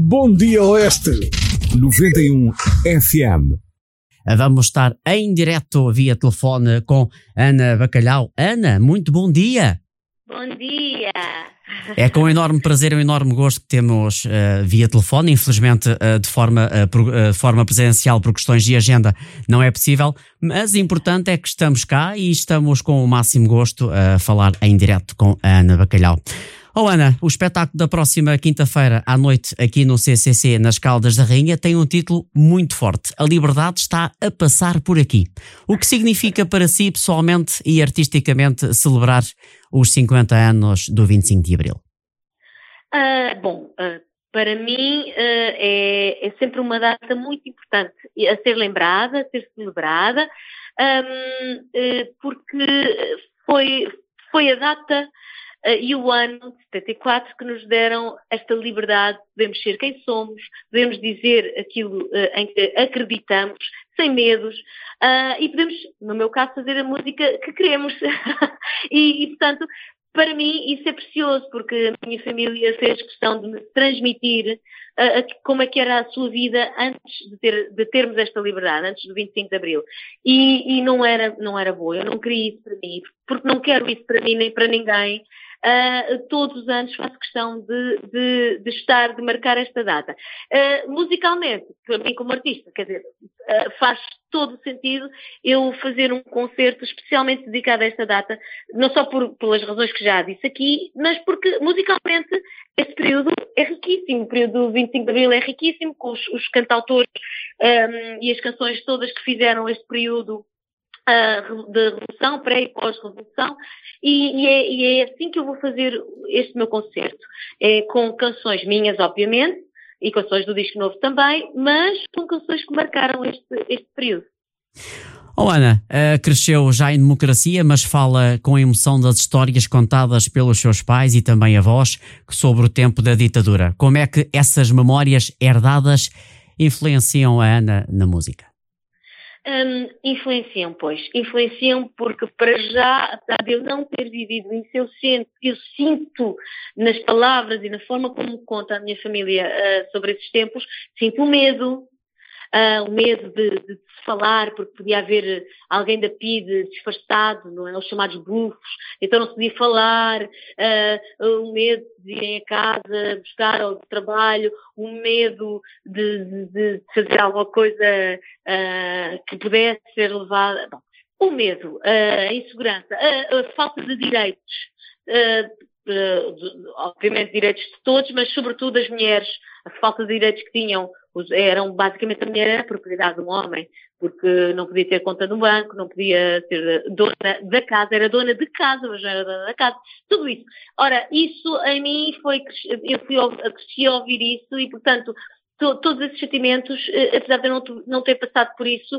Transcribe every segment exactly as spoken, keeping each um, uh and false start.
Bom Dia Oeste noventa e um F M. Vamos estar em direto via telefone com Ana Bacalhau. Ana, muito bom dia. Bom dia. É com enorme prazer e um enorme gosto que temos uh, via telefone, infelizmente uh, de forma, uh, por, uh, forma presencial por questões de agenda não é possível, mas o importante é que estamos cá e estamos com o máximo gosto a falar em direto com a Ana Bacalhau. Oh Ana, o espetáculo da próxima quinta-feira à noite aqui no C C C, nas Caldas da Rainha, tem um título muito forte. A liberdade está a passar por aqui. O que significa para si, pessoalmente e artisticamente, celebrar os cinquenta anos do vinte e cinco de Abril? Uh, bom, uh, para mim uh, é, é sempre uma data muito importante a ser lembrada, a ser celebrada, um, uh, porque foi, foi a data Uh, e o ano de setenta e quatro que nos deram esta liberdade, podemos ser quem somos, podemos dizer aquilo uh, em que acreditamos, sem medos, uh, e podemos, no meu caso, fazer a música que queremos. e, e, portanto, para mim isso é precioso, porque a minha família fez questão de me transmitir uh, como é que era a sua vida antes de, ter, de termos esta liberdade, antes do vinte e cinco de Abril. E, e não era, não era boa, eu não queria isso para mim, porque não quero isso para mim nem para ninguém. Uh, todos os anos faço questão de, de, de estar, de marcar esta data. Uh, musicalmente, para mim como artista, quer dizer, uh, faz todo o sentido eu fazer um concerto especialmente dedicado a esta data, não só por, pelas razões que já disse aqui, mas porque musicalmente este período é riquíssimo, o período do vinte e cinco de Abril é riquíssimo, com os, os cantautores um, e as canções todas que fizeram este período Uh, de revolução, pré e pós-revolução, e, e, é, e é assim que eu vou fazer este meu concerto. É com canções minhas, obviamente, e canções do disco novo também, mas com canções que marcaram este, este período. Oh Ana, uh, cresceu já em democracia, mas fala com emoção das histórias contadas pelos seus pais e também avós sobre o tempo da ditadura. Como é que essas memórias herdadas influenciam a Ana na música? Um, influenciam, pois. Influenciam porque, para já, apesar de eu não ter vivido isso, eu sinto, eu sinto nas palavras e na forma como conta a minha família uh, sobre esses tempos, sinto o medo, uh, o medo de, de se falar, porque podia haver alguém da P I D disfarçado, não é? Os chamados bufos, então não se podia falar, uh, o medo de irem a casa buscar ao trabalho, o medo de, de, de fazer alguma coisa uh, que pudesse ser levada. Bom, o medo, uh, a insegurança, a, a falta de direitos, uh, uh, de, obviamente direitos de todos, mas sobretudo das mulheres, a falta de direitos que tinham, eram basicamente a mulher era a propriedade de um homem, porque não podia ter conta no banco, não podia ser dona da casa, era dona de casa, mas não era dona da casa, tudo isso. Ora, isso em mim foi, eu fui, cresci a ouvir isso e, portanto, to, todos esses sentimentos, apesar de eu não, não ter passado por isso,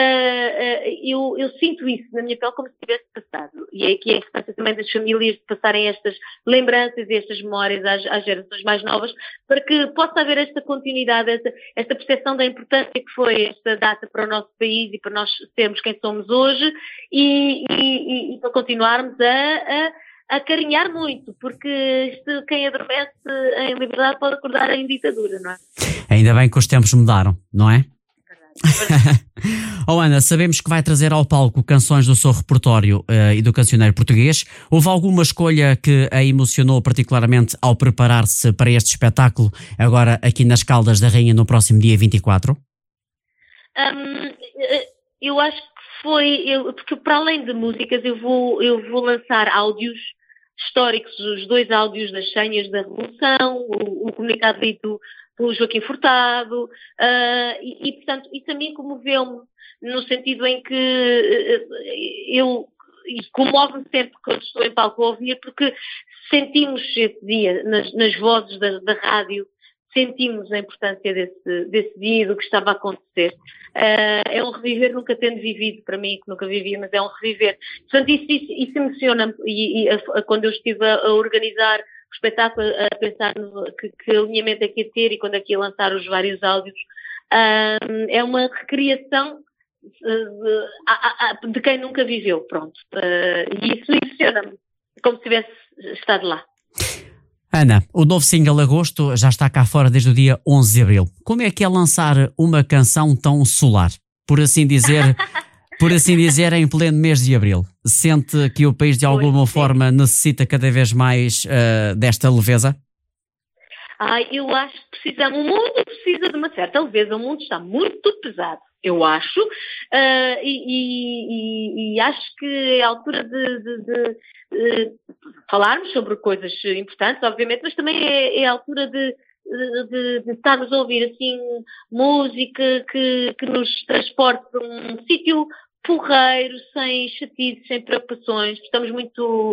eu, eu sinto isso na minha pele como se tivesse passado. E é aqui a importância também das famílias de passarem estas lembranças e estas memórias às, às gerações mais novas, para que possa haver esta continuidade, esta, esta percepção da importância que foi esta data para o nosso país e para nós sermos quem somos hoje e, e, e para continuarmos a, a, a carinhar muito, porque isto, quem adormece em liberdade pode acordar em ditadura, não é? Ainda bem que os tempos mudaram, não é? Oh Ana, sabemos que vai trazer ao palco canções do seu repertório uh, e do cancioneiro português. Houve alguma escolha que a emocionou particularmente ao preparar-se para este espetáculo, agora aqui nas Caldas da Rainha, no próximo dia vinte e quatro? Um, eu acho que foi, eu, porque para além de músicas eu vou, eu vou lançar áudios históricos, os dois áudios das senhas da Revolução, o, o comunicado dito pelo Joaquim Furtado, uh, e, e, portanto, isso a mim comoveu-me, no sentido em que uh, eu, e comove-me sempre quando estou em palco a ouvir, porque sentimos esse dia, nas, nas vozes da, da rádio, sentimos a importância desse, desse dia e do que estava a acontecer. Uh, é um reviver, nunca tendo vivido, para mim, que nunca vivia, mas é um reviver. Portanto, isso, isso, isso emociona-me, e, e a, a, quando eu estive a, a organizar o espetáculo, a pensar no, que, que alinhamento é que ia ter e quando é que ia lançar os vários áudios, uh, é uma recriação de, de, de quem nunca viveu, pronto. Uh, e isso emociona-me, como se tivesse estado lá. Ana, o novo single Agosto já está cá fora desde o dia onze de Abril. Como é que é lançar uma canção tão solar? Por assim dizer, por assim dizer, em pleno mês de Abril. Sente que o país de alguma Pois, sim. forma necessita cada vez mais uh, desta leveza? Ah, eu acho que precisamos, o mundo precisa de uma certa leveza, o mundo está muito pesado, eu acho, uh, e, e, e acho que é a altura de, de, de, de falarmos sobre coisas importantes, obviamente, mas também é, é a altura de, de, de estarmos a ouvir assim música que, que nos transporte para um sítio porreiro, sem chatices, sem preocupações. Estamos muito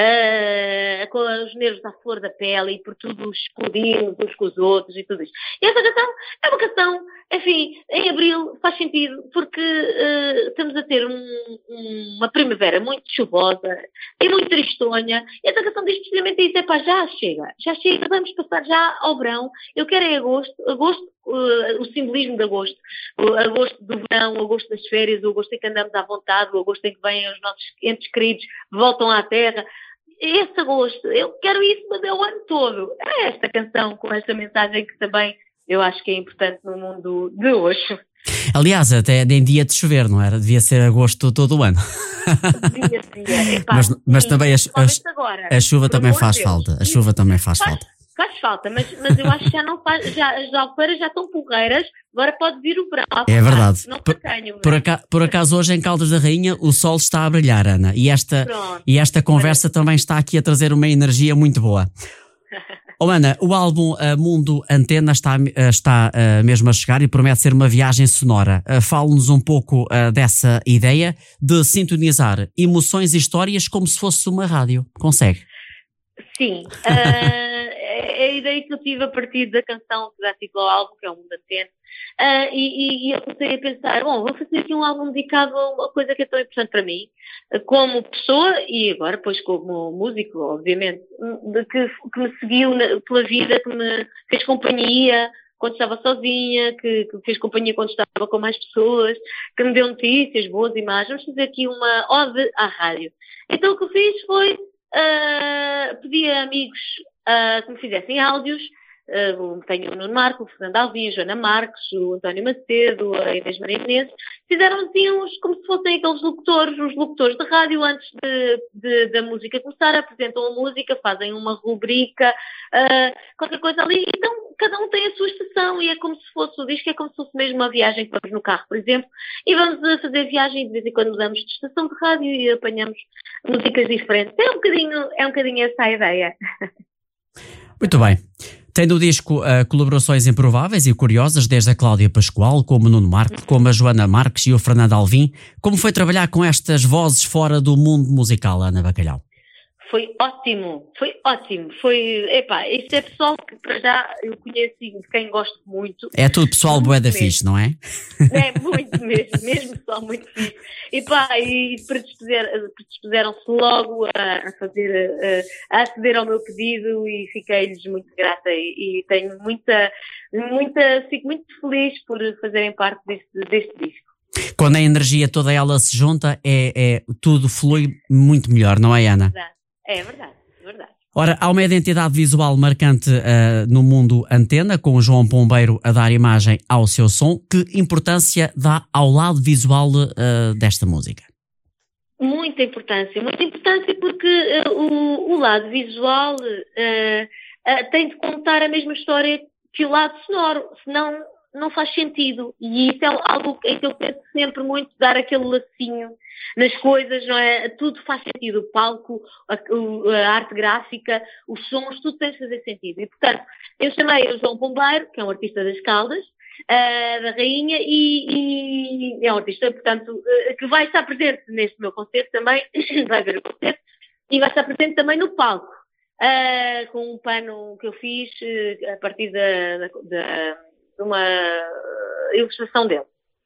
uh, com os nervos à flor da pele e por tudo explodimos uns com os outros e tudo isso. E essa canção é uma canção, enfim, em Abril faz sentido porque uh, estamos a ter um, um, uma primavera muito chuvosa e muito tristonha. E essa canção diz precisamente isso, é pá, já chega, já chega, vamos passar já ao verão. Eu quero é agosto, agosto Uh, o simbolismo de agosto, o agosto do verão, o agosto das férias, o agosto em que andamos à vontade, o agosto em que vêm os nossos entes queridos, voltam à terra. Esse agosto, eu quero isso, mas é o ano todo. É esta canção com esta mensagem que também eu acho que é importante no mundo de hoje. Aliás, até em dia de chover, não era? Devia ser agosto todo o ano. Devia, devia. Epá, mas, mas sim, também a, a, agora, a chuva também faz Deus. falta. A chuva também faz, faz falta. Faz falta, mas, mas eu acho que já não faz, já, as albufeiras já estão porreiras, agora pode vir o verão. É verdade. Não por, tacanho, por, acaso, por acaso hoje em Caldas da Rainha o sol está a brilhar, Ana, e esta, e esta conversa Pronto. também está aqui a trazer uma energia muito boa. Oh, Ana, o álbum uh, Mundo Antena está, uh, está uh, mesmo a chegar e promete ser uma viagem sonora. Uh, Fale-nos um pouco uh, dessa ideia de sintonizar emoções e histórias como se fosse uma rádio. Consegue? Sim. Uh, é a ideia que eu tive a partir da canção que dá título ao álbum, que é o Mundo Antena. Uh, e, e eu comecei a pensar, bom, vou fazer aqui um álbum dedicado a uma coisa que é tão importante para mim, como pessoa e agora depois como músico, obviamente, de que, que me seguiu na, pela vida, que me fez companhia quando estava sozinha, que, que me fez companhia quando estava com mais pessoas, que me deu notícias, boas imagens. Vamos fazer aqui uma ode à rádio. Então o que eu fiz foi uh, pedir a amigos uh, que me fizessem áudios. Uh, tenho o Nuno Marco, o Fernando Alvim, a Joana Marques, o António Macedo, a Inês Maria Menezes, fizeram assim uns, como se fossem aqueles locutores, os locutores de rádio antes de, de, da música começar, apresentam a música, fazem uma rubrica, uh, qualquer coisa ali, então cada um tem a sua estação e é como se fosse, o disco é como se fosse mesmo uma viagem que vamos no carro, por exemplo, e vamos a fazer viagem de vez em quando mudamos de estação de rádio e apanhamos músicas diferentes. É um bocadinho, é um bocadinho essa a ideia. Muito bem. Tem no disco uh, colaborações improváveis e curiosas, desde a Cláudia Pascoal, como o Nuno Marco, como a Joana Marques e o Fernando Alvim. Como foi trabalhar com estas vozes fora do mundo musical, Ana Bacalhau? Foi ótimo, foi ótimo. Foi, epá, isto é pessoal que para já eu conheço e de quem gosto muito. É tudo pessoal bué da fixe, não é? É, muito mesmo, mesmo pessoal muito fixe. Epá, e predispuser, predispuseram-se logo a, a fazer, a, a aceder ao meu pedido e fiquei-lhes muito grata e, e tenho muita, muita, fico muito feliz por fazerem parte deste, deste disco. Quando a energia toda ela se junta, é, é, tudo flui muito melhor, não é, Ana? Verdade. É verdade, é verdade. Ora, há uma identidade visual marcante uh, no mundo Antena, com o João Pombeiro a dar imagem ao seu som. Que importância dá ao lado visual uh, desta música? Muita importância, muita importância porque uh, o, o lado visual uh, uh, tem de contar a mesma história que o lado sonoro, senão não faz sentido. E isso é algo em que eu penso sempre muito, dar aquele lacinho nas coisas, não é? Tudo faz sentido. O palco, a, a arte gráfica, os sons, tudo tem de fazer sentido. E, portanto, eu chamei o João Pombeiro, que é um artista das Caldas, uh, da Rainha, e, e é um artista, portanto, uh, que vai estar presente neste meu concerto também, vai ver o concerto, e vai estar presente também no palco, uh, com um pano que eu fiz uh, a partir da, da, da, de uma ilustração dele.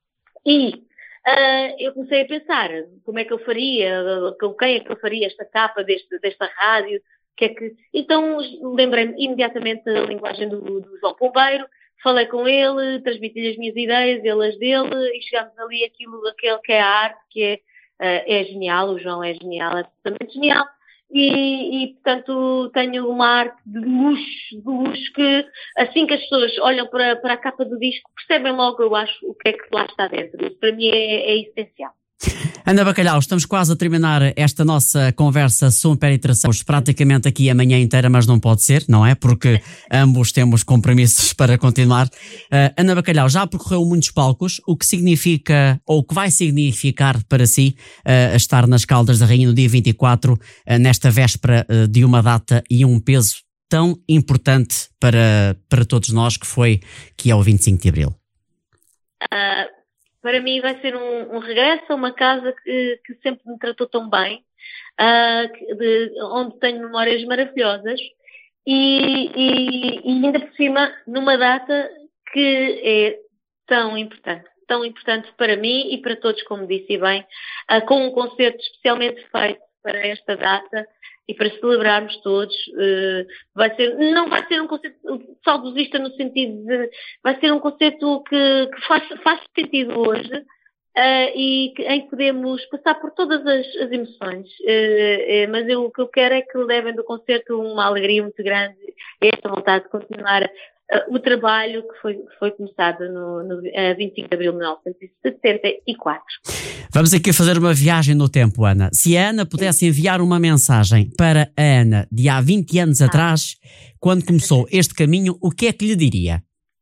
E Uh, eu comecei a pensar como é que eu faria, com quem é que eu faria esta capa deste, desta rádio, que é que... Então lembrei-me imediatamente da linguagem do, do João Pombeiro, falei com ele, transmiti-lhe as minhas ideias, ele as dele, e chegámos ali aquilo daquele que é a arte, que é, uh, é genial, o João é genial, é absolutamente genial, e, e portanto tenho uma arte de luxo, de luxo que assim que as pessoas olham para, para a capa do disco percebem logo, eu acho, o que é que lá está dentro. Isso para mim é, é essencial. Ana Bacalhau, estamos quase a terminar esta nossa conversa super interessante. Praticamente aqui a manhã inteira, mas não pode ser, não é? Porque ambos temos compromissos para continuar. Uh, Ana Bacalhau, já percorreu muitos palcos, o que significa, ou o que vai significar para si, uh, estar nas Caldas da Rainha no dia vinte e quatro, uh, nesta véspera uh, de uma data e um peso tão importante para, para todos nós, que foi, que é o vinte e cinco de Abril? Uh... Para mim vai ser um, um regresso a uma casa que, que sempre me tratou tão bem, uh, de, onde tenho memórias maravilhosas e, e, e ainda por cima numa data que é tão importante, tão importante para mim e para todos, como disse bem, uh, com um concerto especialmente feito para esta data e para celebrarmos todos. Uh, vai ser, não vai ser um concerto saudosista no sentido de, vai ser um concerto que, que faz, faz sentido hoje uh, e que, em que podemos passar por todas as, as emoções, uh, uh, mas eu, o que eu quero é que levem do concerto uma alegria muito grande, esta vontade de continuar uh, o trabalho que foi, que foi começado no, no uh, vinte e cinco de Abril de mil novecentos e setenta e quatro. Vamos aqui fazer uma viagem no tempo, Ana. Se a Ana pudesse enviar uma mensagem para a Ana de há vinte anos ah. atrás, quando começou este caminho, o que é que lhe diria?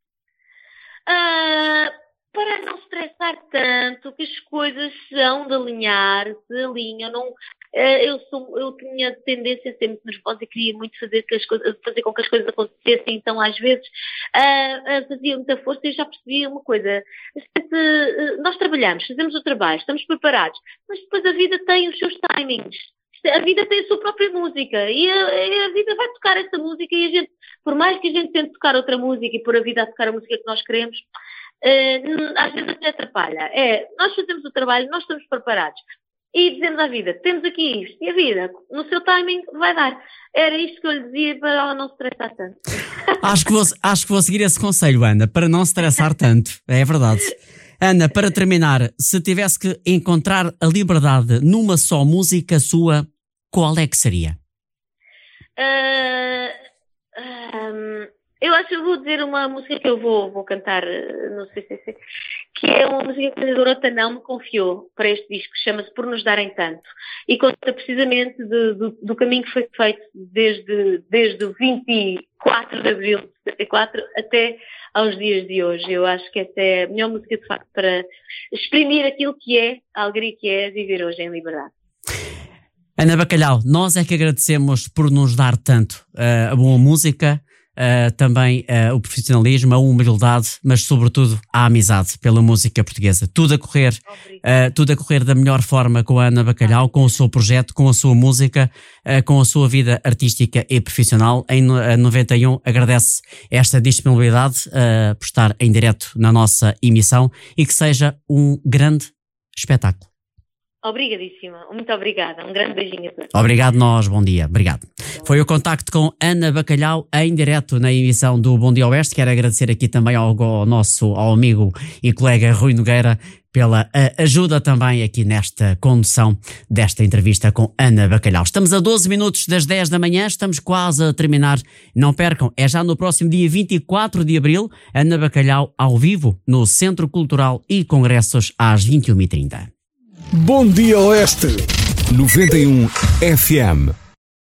Uh, para não estressar tanto, que as coisas são de alinhar, se alinham. Não, uh, eu, sou, eu tinha tendência sempre nervosa e queria muito fazer, que as coisas, fazer com que as coisas acontecessem, então às vezes uh, uh, fazia muita força e já percebia uma coisa. Uh, nós trabalhamos, fazemos o trabalho, estamos preparados, mas depois a vida tem os seus timings. A vida tem a sua própria música e a, a vida vai tocar essa música e a gente, por mais que a gente tente tocar outra música e pôr a vida a tocar a música que nós queremos, uh, às vezes até atrapalha. É, nós fazemos o trabalho, nós estamos preparados e dizemos à vida, temos aqui isto e a vida, no seu timing, vai dar. Era isto que eu lhe dizia para ela não se estressar tanto. Acho que vou, acho que vou seguir esse conselho, Ana, para não se estressar tanto. É verdade. Ana, para terminar, se tivesse que encontrar a liberdade numa só música sua, qual é que seria? Uh, um, eu acho que eu vou dizer uma música que eu vou, vou cantar no C C C, que é uma música que a Dorota não me confiou para este disco, chama-se Por Nos Darem Tanto, e conta precisamente de, do, do caminho que foi feito desde, desde o vinte e quatro de Abril de setenta e quatro até aos dias de hoje. Eu acho que essa é a melhor música de facto para exprimir aquilo que é, a alegria que é viver hoje em liberdade. Ana Bacalhau, nós é que agradecemos por nos dar tanto uh, a boa música, uh, também uh, o profissionalismo, a humildade, mas sobretudo a amizade pela música portuguesa. Tudo a correr, uh, tudo a correr da melhor forma com a Ana Bacalhau, com o seu projeto, com a sua música, uh, com a sua vida artística e profissional. Em uh, noventa e um agradece esta disponibilidade uh, por estar em direto na nossa emissão e que seja um grande espetáculo. Obrigadíssima, muito obrigada, um grande beijinho a todos. Obrigado nós, bom dia, obrigado. Foi o contacto com Ana Bacalhau em direto na emissão do Bom Dia Oeste. Quero agradecer aqui também ao, ao nosso ao amigo e colega Rui Nogueira pela ajuda também aqui nesta condução desta entrevista com Ana Bacalhau. Estamos a doze minutos das dez da manhã, estamos quase a terminar. Não percam, é já no próximo dia vinte e quatro de Abril, Ana Bacalhau ao vivo no Centro Cultural e Congressos às vinte e uma e trinta. Bom Dia Oeste, noventa e um F M.